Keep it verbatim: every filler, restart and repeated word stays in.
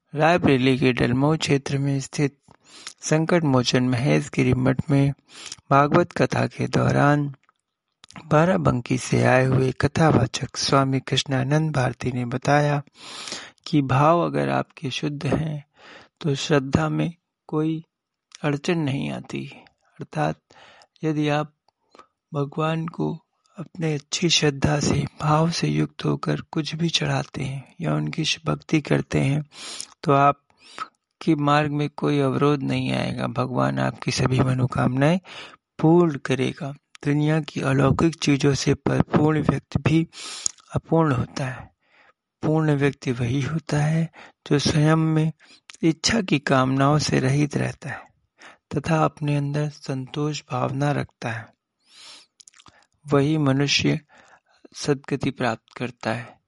रायबरेली के डलमऊ क्षेत्र में स्थित संकट मोचन महेश गिरी मठ में भागवत कथा के दौरान बाराबंकी से आए हुए कथावाचक स्वामी कृष्णानंद भारती ने बताया कि भाव अगर आपके शुद्ध हैं तो श्रद्धा में कोई अड़चन नहीं आती। अर्थात यदि आप भगवान को अपने अच्छी श्रद्धा से भाव से युक्त होकर कुछ भी चढ़ाते हैं या उनकी भक्ति करते हैं तो आप के मार्ग में कोई अवरोध नहीं आएगा। भगवान आपकी सभी मनोकामनाएं पूर्ण करेगा। दुनिया की अलौकिक चीजों से परिपूर्ण व्यक्ति भी अपूर्ण होता है। पूर्ण व्यक्ति वही होता है जो स्वयं में इच्छा की कामनाओं से रहित रहता है तथा अपने अंदर संतोष भावना रखता है। वही मनुष्य सद्गति प्राप्त करता है।